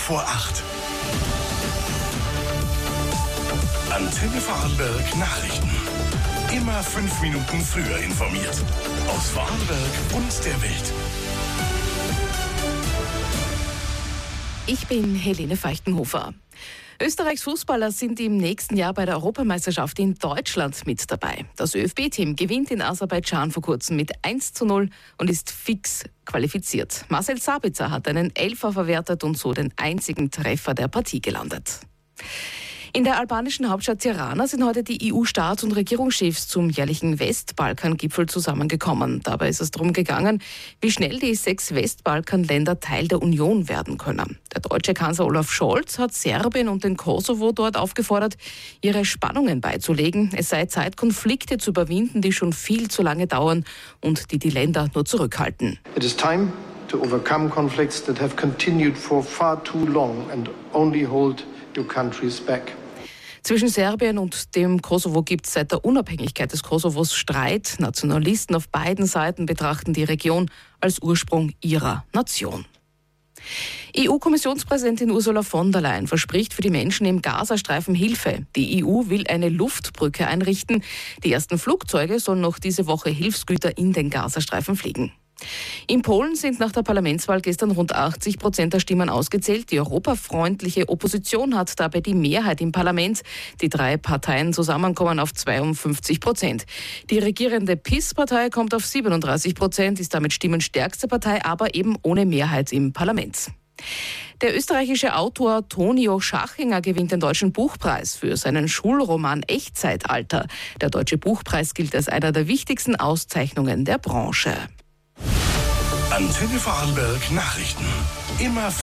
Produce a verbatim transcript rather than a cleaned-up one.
vor acht. Antenne Vorarlberg Nachrichten. Immer fünf Minuten früher informiert. Aus Vorarlberg und der Welt. Ich bin Helene Feuchtenhofer. Österreichs Fußballer sind im nächsten Jahr bei der Europameisterschaft in Deutschland mit dabei. Das ÖFB-Team gewinnt in Aserbaidschan vor kurzem mit eins zu null und ist fix qualifiziert. Marcel Sabitzer hat einen Elfer verwertet und so den einzigen Treffer der Partie gelandet. In der albanischen Hauptstadt Tirana sind heute die E U-Staats- und Regierungschefs zum jährlichen Westbalkan-Gipfel zusammengekommen. Dabei ist es darum gegangen, wie schnell die sechs Westbalkan-Länder Teil der Union werden können. Der deutsche Kanzler Olaf Scholz hat Serbien und den Kosovo dort aufgefordert, ihre Spannungen beizulegen. Es sei Zeit, Konflikte zu überwinden, die schon viel zu lange dauern und die die Länder nur zurückhalten. It is time to overcome conflicts that have continued for far too long and only hold your countries back. Zwischen Serbien und dem Kosovo gibt es seit der Unabhängigkeit des Kosovos Streit. Nationalisten auf beiden Seiten betrachten die Region als Ursprung ihrer Nation. E U-Kommissionspräsidentin Ursula von der Leyen verspricht für die Menschen im Gazastreifen Hilfe. Die E U will eine Luftbrücke einrichten. Die ersten Flugzeuge sollen noch diese Woche Hilfsgüter in den Gazastreifen fliegen. In Polen sind nach der Parlamentswahl gestern rund achtzig Prozent der Stimmen ausgezählt. Die europafreundliche Opposition hat dabei die Mehrheit im Parlament. Die drei Parteien zusammen kommen auf zweiundfünfzig Prozent. Die regierende P I S-Partei kommt auf siebenunddreißig Prozent, ist damit stimmenstärkste Partei, aber eben ohne Mehrheit im Parlament. Der österreichische Autor Tonio Schachinger gewinnt den Deutschen Buchpreis für seinen Schulroman Echtzeitalter. Der Deutsche Buchpreis gilt als einer der wichtigsten Auszeichnungen der Branche. Antenne Vorarlberg Nachrichten. Immer